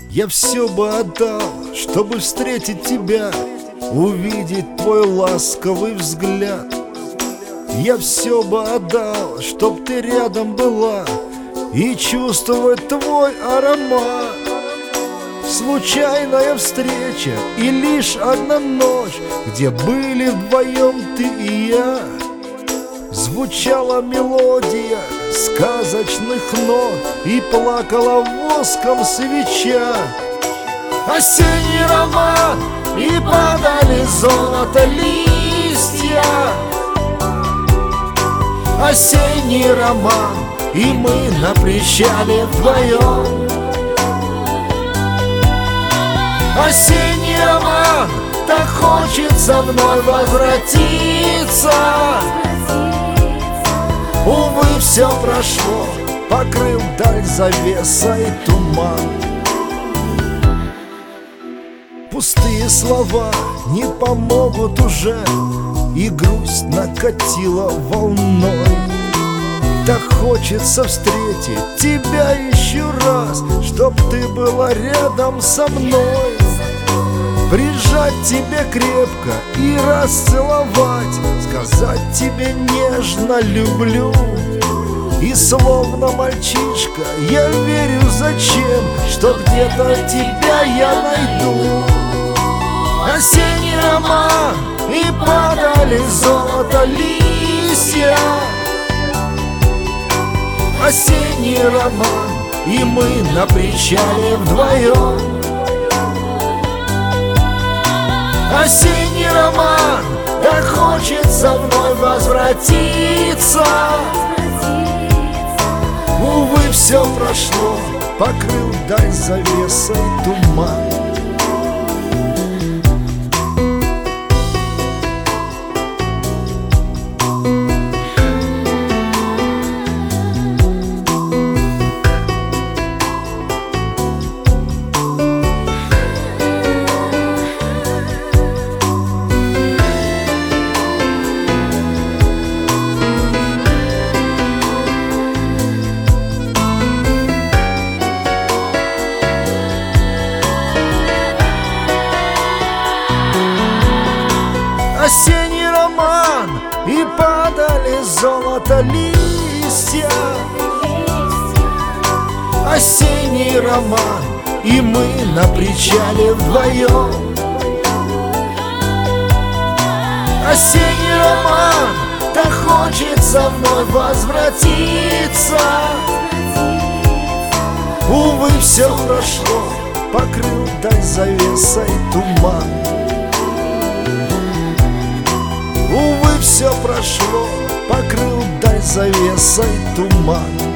Я все бы отдал, чтобы встретить тебя, увидеть твой ласковый взгляд. Я все бы отдал, чтоб ты рядом была и чувствовать твой аромат. Случайная встреча и лишь одна ночь, где были вдвоем ты и я. Звучала мелодия сказочных нот и плакала воском свеча. Осенний роман, и падали золото листья. Осенний роман, и мы на причале вдвоем. Осенний роман, так хочется вновь возвратиться. Увы, все прошло, покрыл даль завесой туман. Пустые слова не помогут уже, и грусть накатила волной. Так хочется встретить тебя еще раз, чтоб ты была рядом со мной. Прижать тебе крепко и расцеловать, сказать тебе нежно люблю. И словно мальчишка я верю зачем, что где-то тебя я найду. Осенний роман, и падали золото листья. Осенний роман, и мы на причале вдвоем. Осенний роман, так хочется вновь возвратиться. Увы, все прошло, покрыл даль завесой туман. Осенний роман, и падали золото листья. Осенний роман, и мы на причале вдвоем. Осенний роман, так хочется вновь возвратиться. Увы, все прошло, покрыл даль завесой туман. Увы, все прошло, покрыл даль завесой туман.